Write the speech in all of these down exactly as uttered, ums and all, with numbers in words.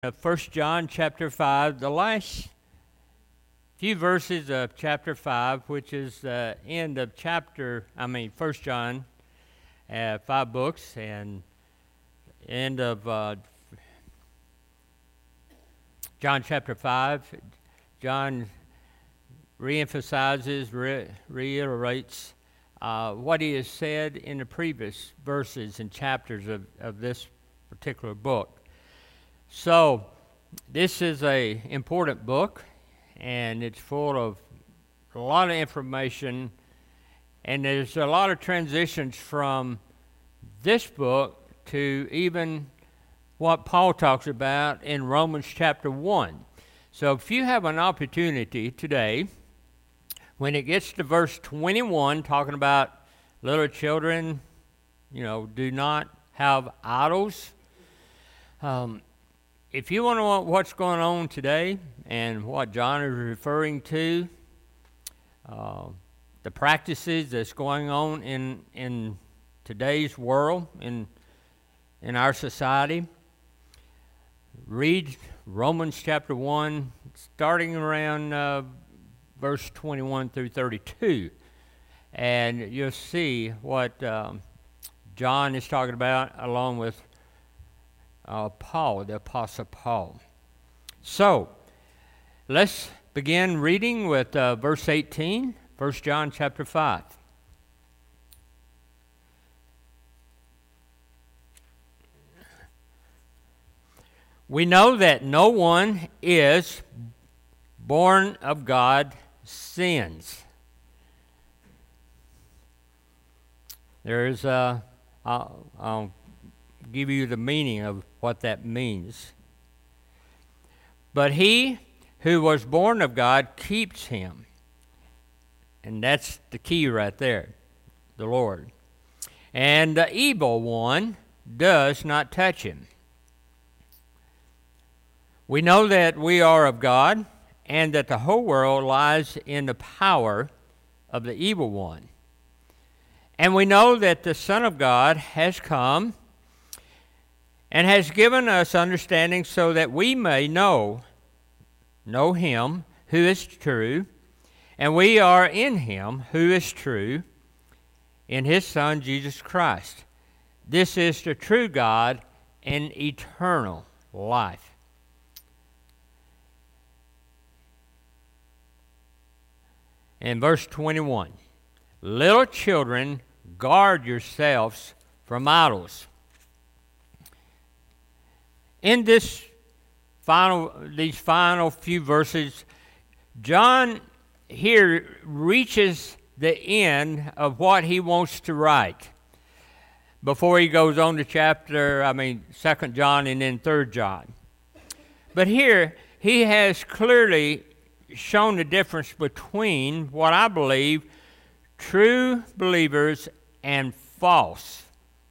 Of First John chapter five, the last few verses of chapter five, which is the end of chapter, I mean, First John, uh, five books, and end of uh, John chapter five. John reemphasizes, re- reiterates uh, what he has said in the previous verses and chapters of, of this particular book. So, this is a important book, and it's full of a lot of information, and there's a lot of transitions from this book to even what Paul talks about in Romans chapter one. So, if you have an opportunity today, when it gets to verse twenty-one, talking about little children, you know, do not have idols. Um, If you want to know what's going on today and what John is referring to, uh, the practices that's going on in in today's world, in in our society, read Romans chapter one, starting around uh, verse twenty-one through thirty-two, and you'll see what um, John is talking about, along with Uh, Paul, the Apostle Paul. So, let's begin reading with uh, verse eighteen, First John chapter five. We know that no one is born of God sins. There's a, I'll, I'll give you the meaning of what that means. But he who was born of God keeps him. And that's the key right there, the Lord. And the evil one does not touch him. We know that we are of God, and that the whole world lies in the power of the evil one. And we know that the Son of God has come and has given us understanding so that we may know, know him who is true, and we are in him who is true, in his Son, Jesus Christ. This is the true God and eternal life. In verse twenty-one, little children, guard yourselves from idols. In this final, these final few verses, John here reaches the end of what he wants to write before he goes on to chapter, I mean, Second John and then Third John. But here, he has clearly shown the difference between what I believe true believers and false.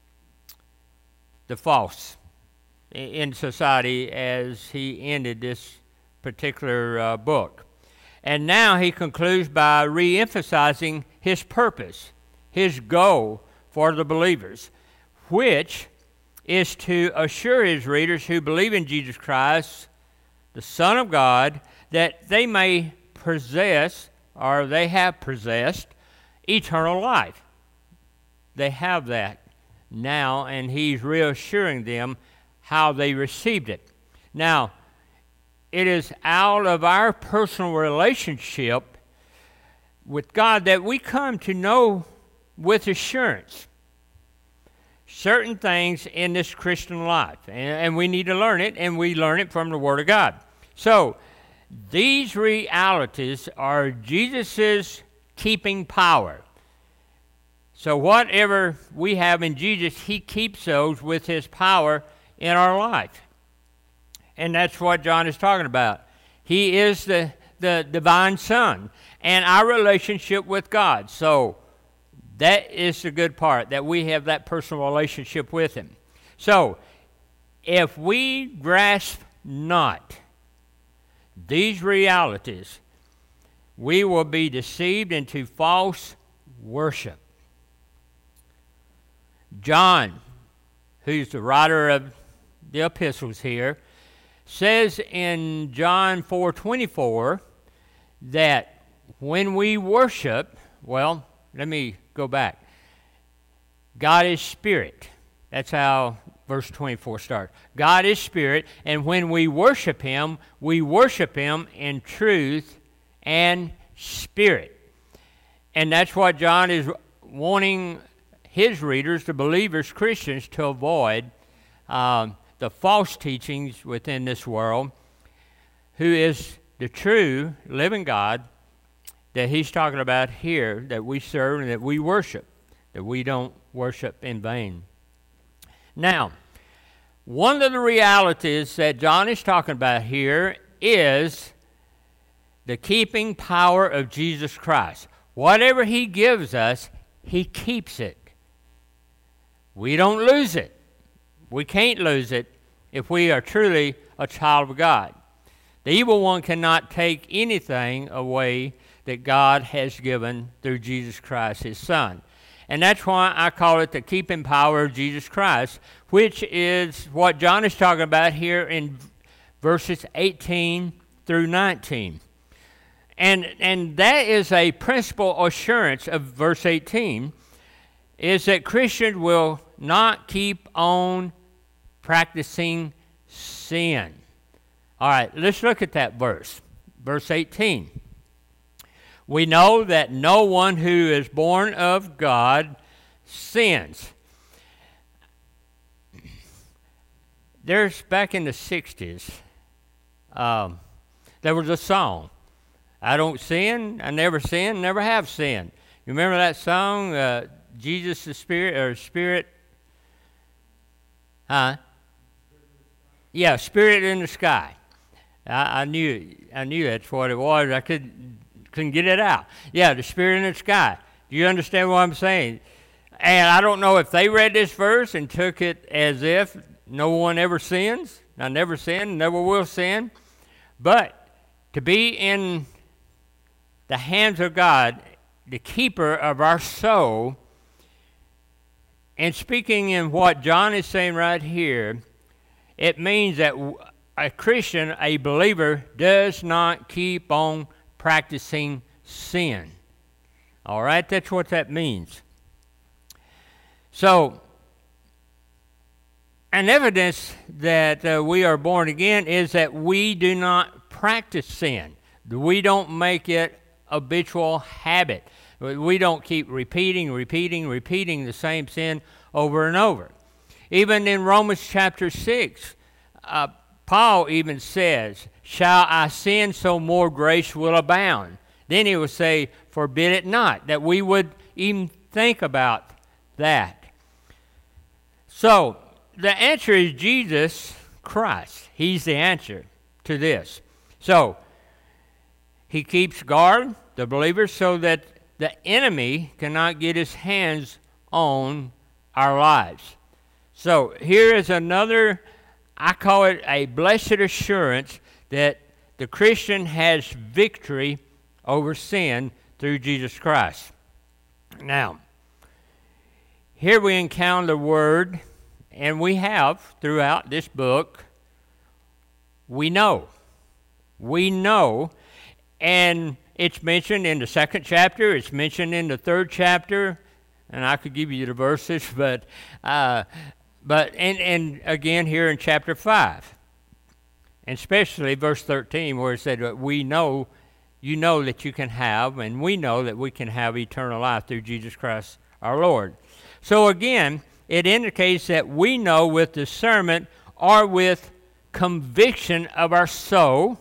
The false in society, as he ended this particular uh, book. And now he concludes by re-emphasizing his purpose, his goal for the believers, which is to assure his readers who believe in Jesus Christ, the Son of God, that they may possess, or they have possessed, eternal life. They have that now, and he's reassuring them how they received it. Now, it is out of our personal relationship with God that we come to know with assurance certain things in this Christian life. And, and we need to learn it, and we learn it from the Word of God. So, these realities are Jesus' keeping power. So whatever we have in Jesus, he keeps those with his power in our life. And that's what John is talking about. He is the, the divine Son and our relationship with God. So that is the good part, that we have that personal relationship with him. So if we grasp not these realities, we will be deceived into false worship. John, who's the writer of the epistles here, says in John four twenty-four that when we worship, well, let me go back. God is spirit. That's how verse twenty-four starts. God is spirit, and when we worship him, we worship him in truth and spirit. And that's what John is wanting his readers, the believers, Christians, to avoid um, the false teachings within this world, who is the true living God that he's talking about here, that we serve and that we worship, that we don't worship in vain. Now, one of the realities that John is talking about here is the keeping power of Jesus Christ. Whatever he gives us, he keeps it. We don't lose it. We can't lose it if we are truly a child of God. The evil one cannot take anything away that God has given through Jesus Christ, his Son. And that's why I call it the keeping power of Jesus Christ, which is what John is talking about here in verses eighteen through nineteen. And, and that is a principal assurance of verse eighteen, is that Christians will not keep on practicing sin. All right, let's look at that verse. Verse eighteen. We know that no one who is born of God sins. There's, back in the sixties, um, there was a song. I don't sin, I never sin, never have sinned. You remember that song, uh, Jesus the Spirit, or Spirit? Huh? Yeah, Spirit in the Sky. I, I knew I knew that's what it was. I could, couldn't get it out. Yeah, the Spirit in the Sky. Do you understand what I'm saying? And I don't know if they read this verse and took it as if no one ever sins. I never sin, never will sin. But to be in the hands of God, the keeper of our soul, and speaking in what John is saying right here, it means that a Christian, a believer, does not keep on practicing sin. All right, that's what that means. So, an evidence that uh, we are born again is that we do not practice sin. We don't make it habitual habit. We don't keep repeating, repeating, repeating the same sin over and over. Even in Romans chapter six, uh, Paul even says, shall I sin so more grace will abound? Then he will say, forbid it not, that we would even think about that. So, the answer is Jesus Christ. He's the answer to this. So, he keeps guard, the believers, so that the enemy cannot get his hands on our lives. So, here is another, I call it a blessed assurance that the Christian has victory over sin through Jesus Christ. Now, here we encounter the word, and we have throughout this book, we know. We know, and it's mentioned in the second chapter, it's mentioned in the third chapter, and I could give you the verses, but uh, but and, and again here in chapter five, and especially verse thirteen, where it said, we know, you know that you can have, and we know that we can have eternal life through Jesus Christ our Lord. So again, it indicates that we know with discernment or with conviction of our soul,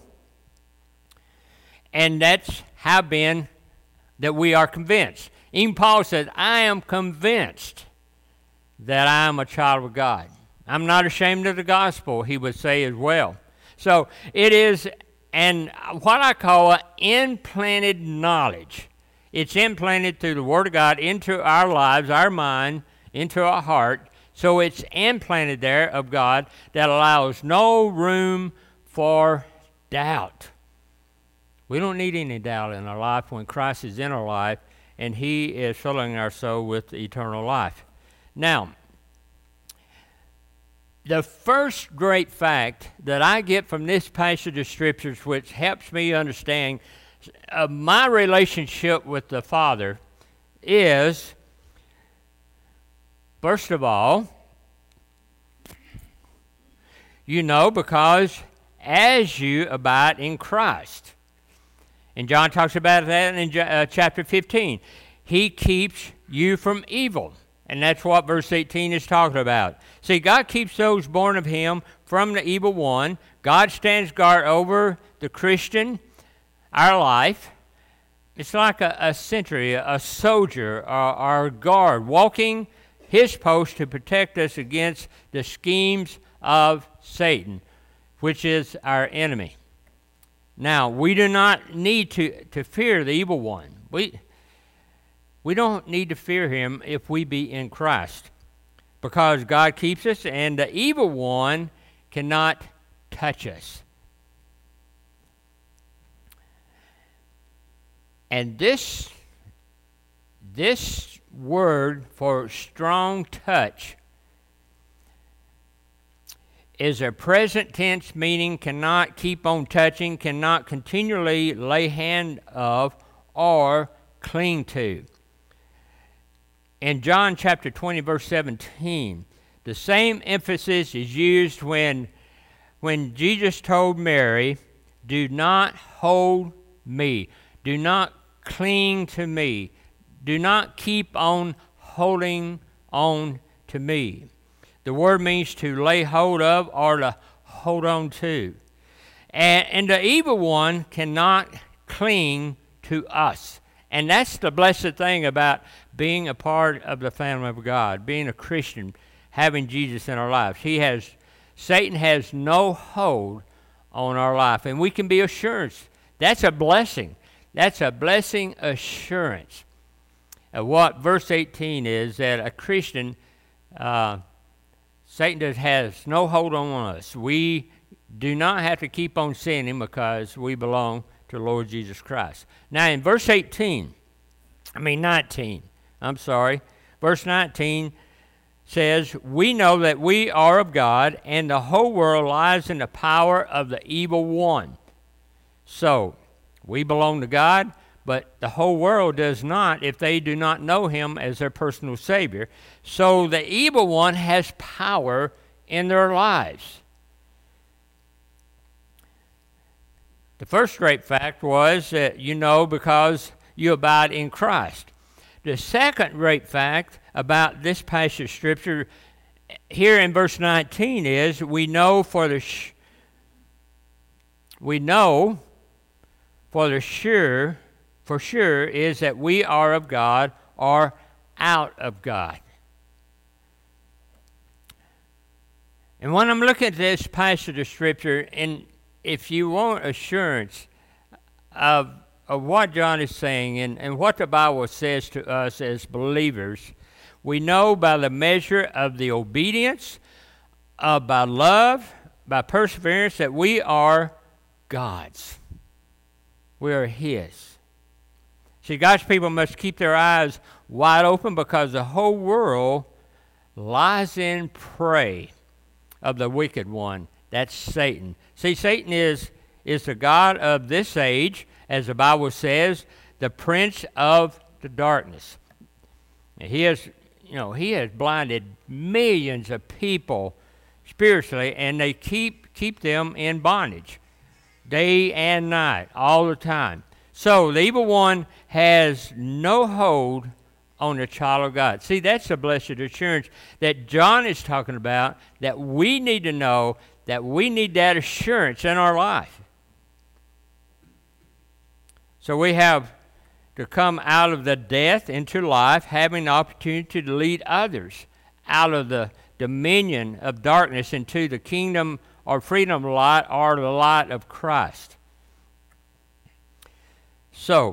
and that's how been that we are convinced. Even Paul said, I am convinced that I am a child of God. I'm not ashamed of the gospel, he would say as well. So it is an what I call an implanted knowledge. It's implanted through the Word of God into our lives, our mind, into our heart. So it's implanted there of God that allows no room for doubt. We don't need any doubt in our life when Christ is in our life and he is filling our soul with eternal life. Now, The first great fact that I get from this passage of Scriptures, which helps me understand uh, my relationship with the Father, is, first of all, you know, because as you abide in Christ. And John talks about that in uh, chapter fifteen. He keeps you from evil. And that's what verse eighteen is talking about. See, God keeps those born of Him from the evil one. God stands guard over the Christian, our life. It's like a, a sentry, a soldier, or, or a guard, walking his post to protect us against the schemes of Satan, which is our enemy. Now, we do not need to, to fear the evil one. We... We don't need to fear him if we be in Christ, because God keeps us and the evil one cannot touch us. And this, this word for strong touch is a present tense meaning cannot keep on touching, cannot continually lay hand of or cling to. In John chapter twenty, verse seventeen, the same emphasis is used when, when Jesus told Mary, do not hold me, do not cling to me, do not keep on holding on to me. The word means to lay hold of or to hold on to. And, and the evil one cannot cling to us. And that's the blessed thing about being a part of the family of God, being a Christian, having Jesus in our lives. He has, Satan has no hold on our life, and we can be assured. That's a blessing. That's a blessing assurance of what verse eighteen is, that a Christian, uh, Satan does, has no hold on us. We do not have to keep on sinning because we belong to the Lord Jesus Christ. Now in verse eighteen, I mean nineteen, I'm sorry, verse nineteen says, we know that we are of God, and the whole world lies in the power of the evil one. So, we belong to God, but the whole world does not if they do not know Him as their personal Savior. So the evil one has power in their lives. The first great fact was that you know because you abide in Christ. The second great fact about this passage of Scripture here in verse nineteen is we know for the sh- we know for the sure for sure is that we are of God or out of God. And when I'm looking at this passage of Scripture, and if you want assurance of, of what John is saying and, and what the Bible says to us as believers, we know by the measure of the obedience, uh, by love, by perseverance, that we are God's. We are His. See, God's people must keep their eyes wide open because the whole world lies in prey of the wicked one. That's Satan. See, Satan is, is the god of this age, as the Bible says, the prince of the darkness. And he has, you know, he has blinded millions of people spiritually, and they keep keep them in bondage, day and night, all the time. So the evil one has no hold on the child of God. See, that's the blessed assurance that John is talking about, that we need to know, that we need that assurance in our life. So we have to come out of the death into life, having the opportunity to lead others out of the dominion of darkness into the kingdom or freedom of light or the light of Christ. So,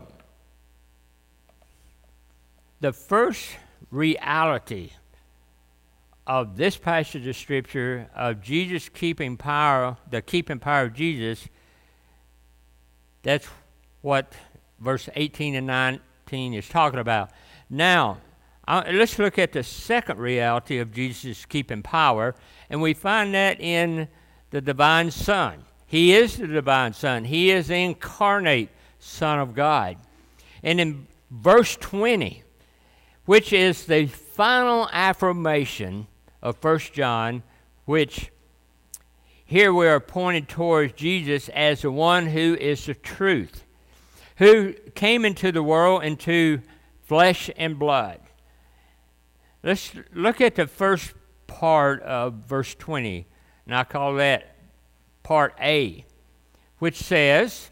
the first reality of this passage of Scripture of Jesus keeping power, the keeping power of Jesus, that's what verse eighteen and nineteen is talking about. Now, Uh, let's look at the second reality of Jesus' keeping power, and we find that in the divine Son. He is the divine Son. He is the incarnate Son of God. And in verse twenty, which is the final affirmation of First John, which here we are pointed towards Jesus as the one who is the truth, who came into the world into flesh and blood. Let's look at the first part of verse twenty, and I call that part A, which says,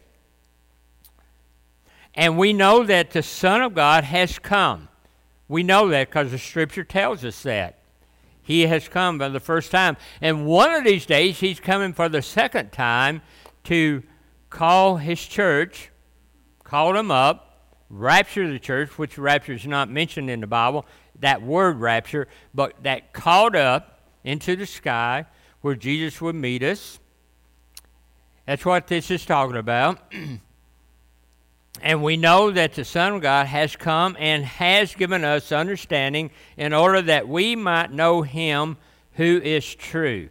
and we know that the Son of God has come. We know that because the Scripture tells us that. He has come for the first time. And one of these days, he's coming for the second time to call his church, call them up, rapture the church, which rapture is not mentioned in the Bible, that word rapture, but that called up into the sky where Jesus would meet us. That's what this is talking about. And we know that the Son of God has come and has given us understanding in order that we might know him who is true.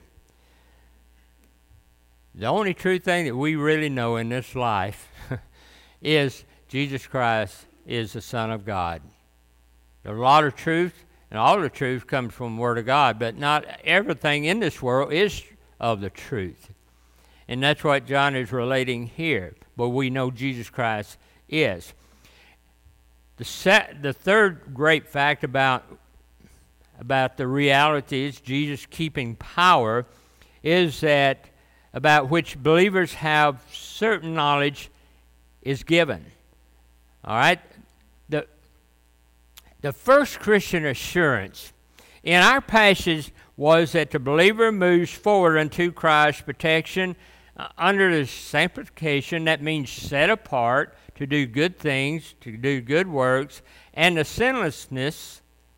The only true thing that we really know in this life is Jesus Christ is the Son of God. There's a lot of truth, and all the truth comes from the Word of God, but not everything in this world is of the truth. And that's what John is relating here. But we know Jesus Christ is. The set, the third great fact about, about the realities, Jesus keeping power, is that about which believers have certain knowledge is given. All right? The, the first Christian assurance in our passage was that the believer moves forward unto Christ's protection uh, under the sanctification, that means set apart to do good things, to do good works, and the sinlessness.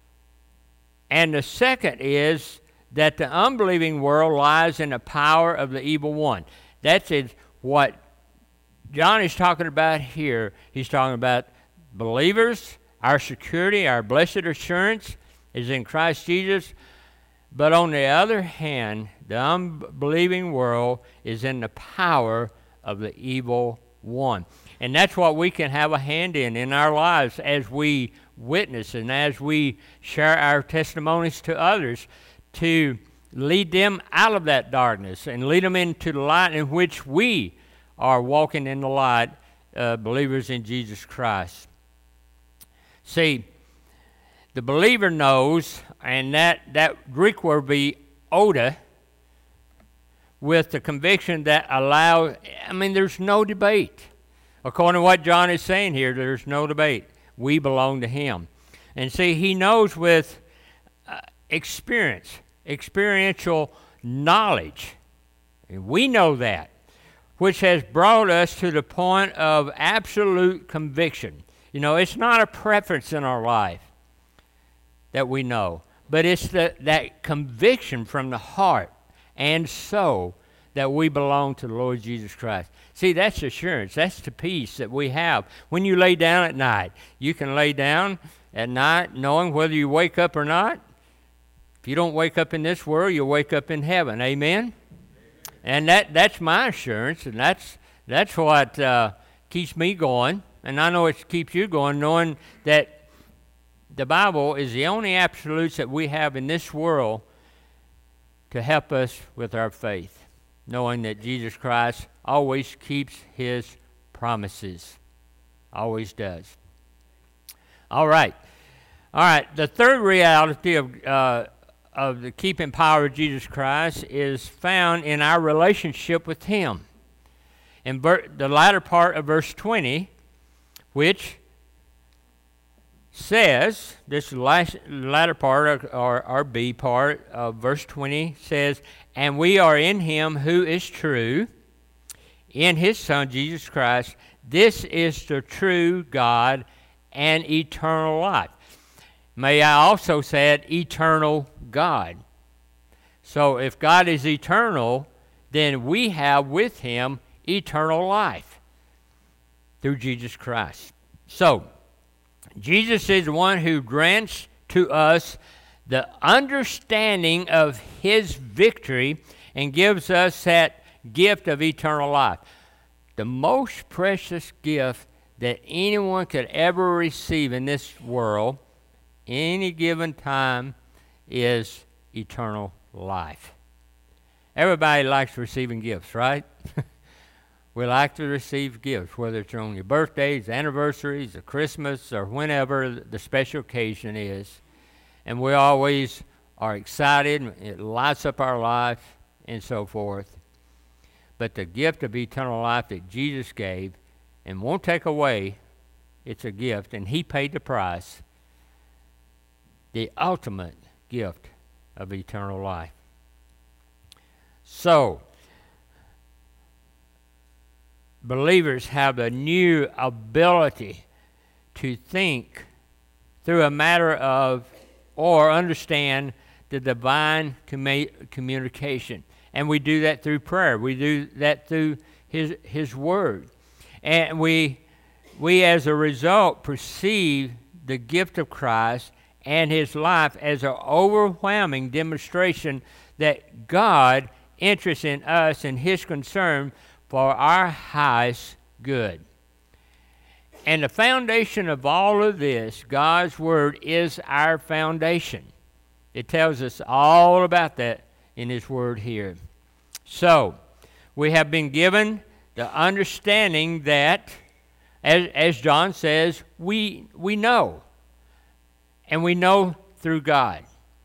And the second is that the unbelieving world lies in the power of the evil one. That's it, what John is talking about here. He's talking about believers, our security, our blessed assurance is in Christ Jesus. But on the other hand, the unbelieving world is in the power of the evil one. And that's what we can have a hand in in our lives as we witness and as we share our testimonies to others, to lead them out of that darkness and lead them into the light in which we are walking in the light, uh, believers in Jesus Christ. See, the believer knows, and that, that Greek word would be oda, with the conviction that allows, I mean, there's no debate. According to what John is saying here, there's no debate. We belong to him. And see, he knows with uh, experience, experiential knowledge. And we know that, which has brought us to the point of absolute conviction. You know, it's not a preference in our life that we know, but it's the, that conviction from the heart and soul that we belong to the Lord Jesus Christ. See, that's assurance. That's the peace that we have. When you lay down at night, you can lay down at night knowing whether you wake up or not. If you don't wake up in this world, you'll wake up in heaven. Amen? Amen. And that, that's my assurance, and that's, that's what uh, keeps me going. And I know it keeps you going, knowing that the Bible is the only absolutes that we have in this world to help us with our faith, knowing that Jesus Christ always keeps his promises. Always does. All right. All right. The third reality of, uh, of the keeping power of Jesus Christ is found in our relationship with him. In ver- the latter part of verse twenty, which says, this last, latter part, or, or B part of verse twenty says, and we are in him who is true, in his Son, Jesus Christ. This is the true God and eternal life. May I also say eternal God. So if God is eternal, then we have with him eternal life through Jesus Christ. So, Jesus is the one who grants to us the understanding of his victory and gives us that gift of eternal life. The most precious gift that anyone could ever receive in this world, any given time, is eternal life. Everybody likes receiving gifts, right? We like to receive gifts, whether it's on your birthdays, anniversaries, or Christmas, or whenever the special occasion is. And we always are excited. It lights up our life and so forth. But the gift of eternal life that Jesus gave and won't take away, it's a gift, and he paid the price, the ultimate gift of eternal life. So, believers have a new ability to think through a matter of or understand the divine commu- communication. And we do that through prayer. We do that through his his word. And we we as a result perceive the gift of Christ and his life as an overwhelming demonstration that God interests in us and his concern for our highest good. And the foundation of all of this, God's word, is our foundation. It tells us all about that in his word here. So, we have been given the understanding that, as, as John says, we, we know. And we know through God.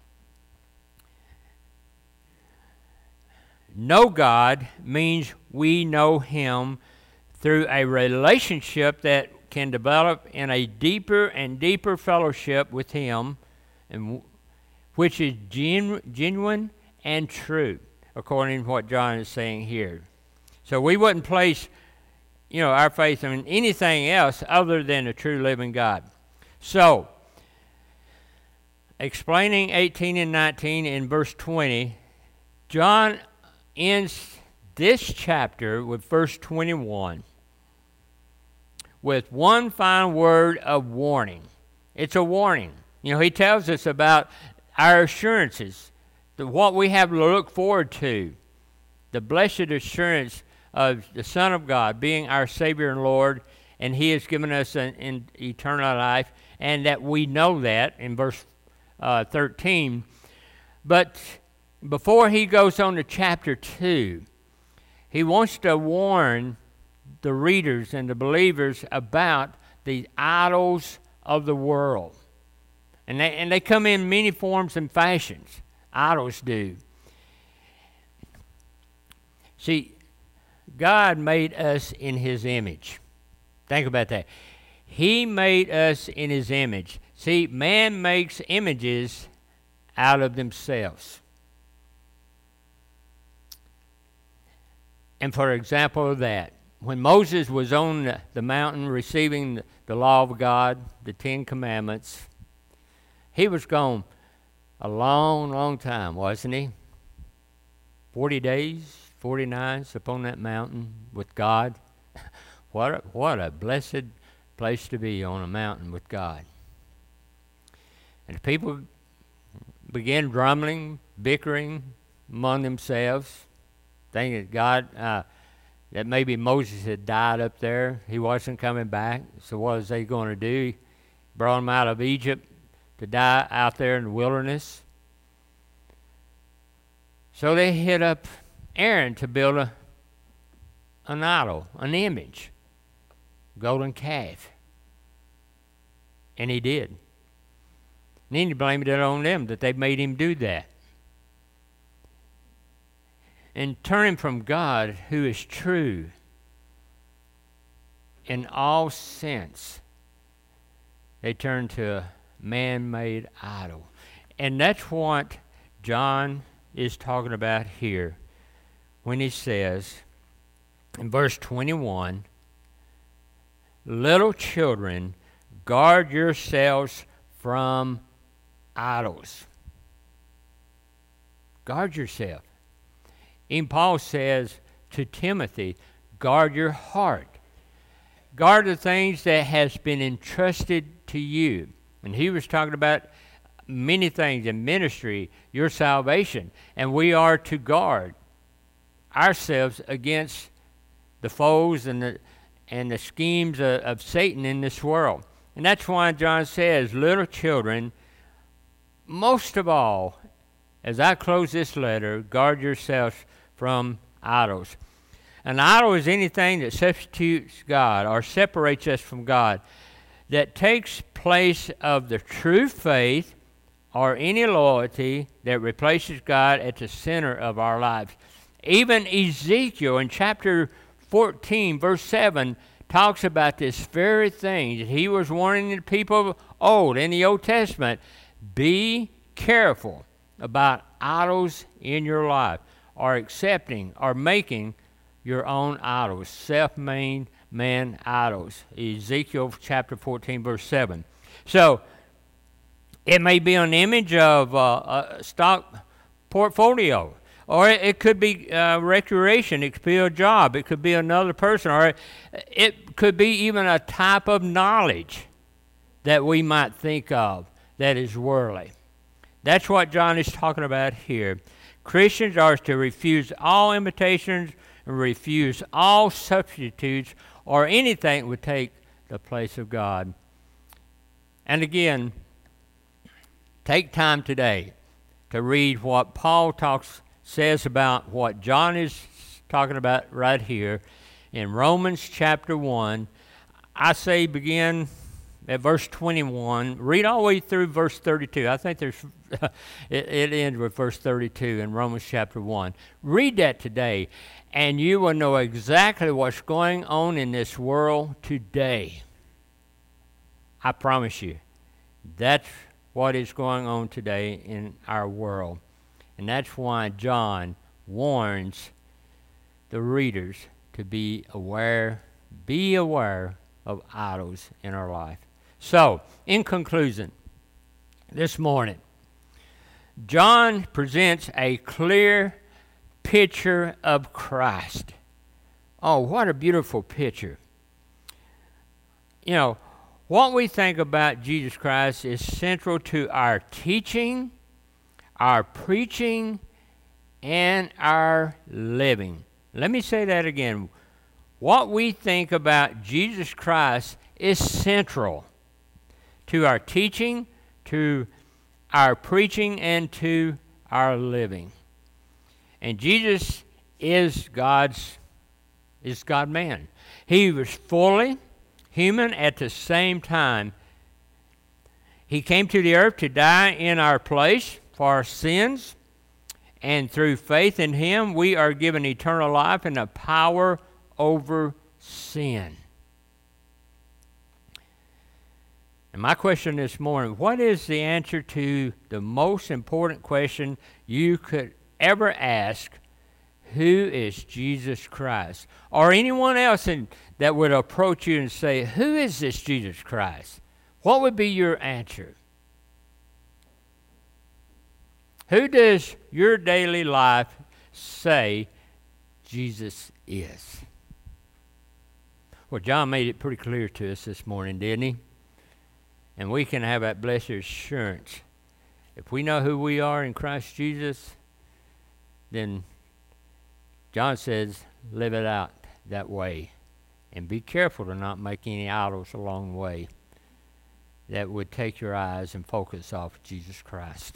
Know God means we know him through a relationship that can develop in a deeper and deeper fellowship with him, and which is genu- genuine and true, according to what John is saying here. So we wouldn't place, you know, our faith in anything else other than a true living God. So, explaining eighteen and nineteen in verse twenty, John ends this chapter with verse twenty-one with one final word of warning. It's a warning. You know, he tells us about our assurances, the, what we have to look forward to, the blessed assurance of the Son of God being our Savior and Lord, and he has given us an, an eternal life, and that we know that in verse uh, thirteen. But before he goes on to chapter two, he wants to warn the readers and the believers about the idols of the world. And they, and they come in many forms and fashions. Idols do. See, God made us in his image. Think about that. He made us in his image. See, man makes images out of themselves. And for example of that, when Moses was on the mountain receiving the law of God, the Ten Commandments, he was gone a long, long time, wasn't he? Forty days, forty nights upon that mountain with God. What a, what a blessed place to be, on a mountain with God. And the people began grumbling, bickering among themselves, thinking that God, uh, that maybe Moses had died up there. He wasn't coming back. So what was they going to do? He brought him out of Egypt to die out there in the wilderness. So they hit up Aaron to build a, an idol, an image, golden calf. And he did. And then he blamed it on them that they made him do that. And turning from God, who is true in all sense, they turned to a man-made idol. And that's what John is talking about here when he says in verse twenty-one, little children, guard yourselves from idols. Guard yourself. Even Paul says to Timothy, guard your heart. Guard the things that has been entrusted to you. And he was talking about many things in ministry, your salvation. And we are to guard ourselves against the foes and the and the schemes of, of Satan in this world. And that's why John says, little children, most of all, as I close this letter, guard yourselves from idols. An idol is anything that substitutes God or separates us from God, that takes place of the true faith or any loyalty that replaces God at the center of our lives. Even Ezekiel in chapter fourteen, verse seven, talks about this very thing that he was warning the people of old in the Old Testament. Be careful about idols in your life, or accepting or making your own idols, self-made man idols. Ezekiel chapter fourteen, verse seven. So it may be an image of uh, a stock portfolio. Or it could be uh, recreation. It could be a job. It could be another person. Or it could be even a type of knowledge that we might think of that is worldly. That's what John is talking about here. Christians are to refuse all imitations and refuse all substitutes or anything that would take the place of God. And again, take time today to read what Paul talks says about what John is talking about right here in Romans chapter one. I say begin at verse twenty-one. Read all the way through verse thirty-two. I think there's it, it ends with verse thirty-two in Romans chapter one. Read that today, and you will know exactly what's going on in this world today. I promise you, that's what is going on today in our world. And that's why John warns the readers to be aware, be aware of idols in our life. So, in conclusion, this morning, John presents a clear picture of Christ. Oh, what a beautiful picture. You know, what we think about Jesus Christ is central to our teaching, our preaching, and our living. Let me say that again. What we think about Jesus Christ is central to our teaching, to our preaching, and to our living. And Jesus is God's is God-man. He was fully human at the same time. He came to the earth to die in our place for our sins, and through faith in him, we are given eternal life and the power over sin. And my question this morning, what is the answer to the most important question you could ever ask? Who is Jesus Christ? Or anyone else in, that would approach you and say, who is this Jesus Christ? What would be your answer? Who does your daily life say Jesus is? Well, John made it pretty clear to us this morning, didn't he? And we can have that blessed assurance. If we know who we are in Christ Jesus, then John says, live it out that way. And be careful to not make any idols along the way that would take your eyes and focus off Jesus Christ.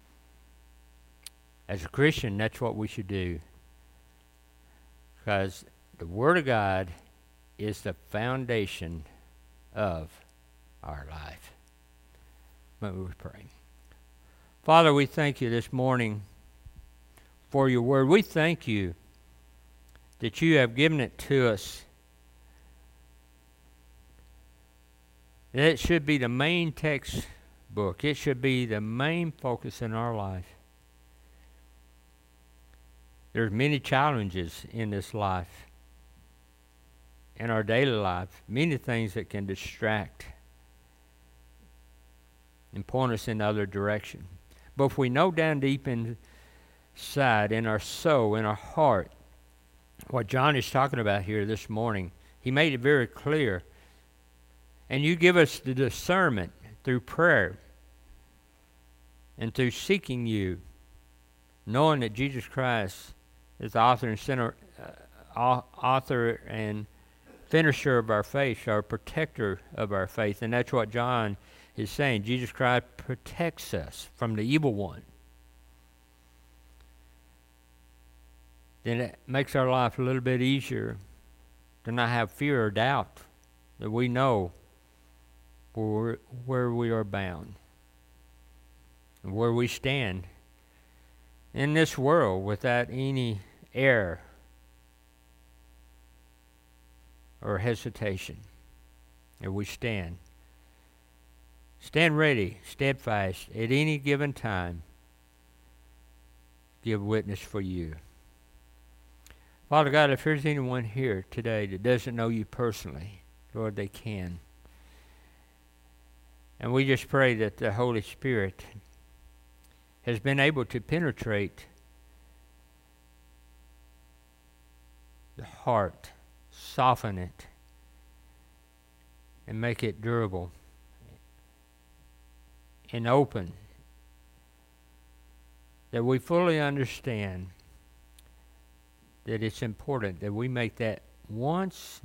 As a Christian, that's what we should do. Because the Word of God is the foundation of our life. Let me pray. Father, we thank you this morning for your Word. We thank you that you have given it to us. That it should be the main textbook. It should be the main focus in our life. There's many challenges in this life, in our daily life, many things that can distract and point us in other direction. But if we know down deep inside, in our soul, in our heart, what John is talking about here this morning, he made it very clear. And you give us the discernment through prayer and through seeking you, knowing that Jesus Christ is the author and center, uh, author and finisher of our faith, our protector of our faith. And that's what John is saying. Jesus Christ protects us from the evil one. Then it makes our life a little bit easier to not have fear or doubt, that we know where, we're, where we are bound and where we stand in this world without any error or hesitation. And we stand. Stand ready, steadfast, at any given time. Give witness for you. Father God, if there's anyone here today that doesn't know you personally, Lord, they can. And we just pray that the Holy Spirit has been able to penetrate the heart, soften it, and make it durable and open, that we fully understand that it's important that we make that once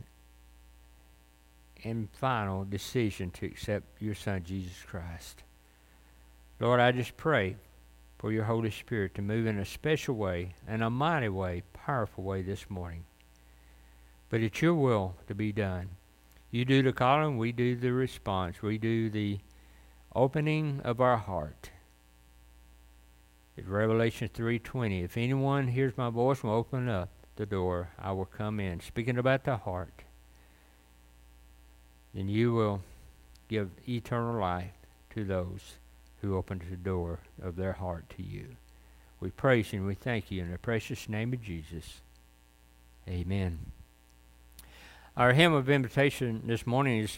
and final decision to accept your Son, Jesus Christ. Lord, I just pray for your Holy Spirit to move in a special way, in a mighty way, powerful way this morning. But it's your will to be done. You do the calling, we do the response. We do the opening of our heart. It's Revelation three twenty. If anyone hears my voice and will open up the door, I will come in. Speaking about the heart, then you will give eternal life to those who open the door of their heart to you. We praise you and we thank you in the precious name of Jesus. Amen. Our hymn of invitation this morning is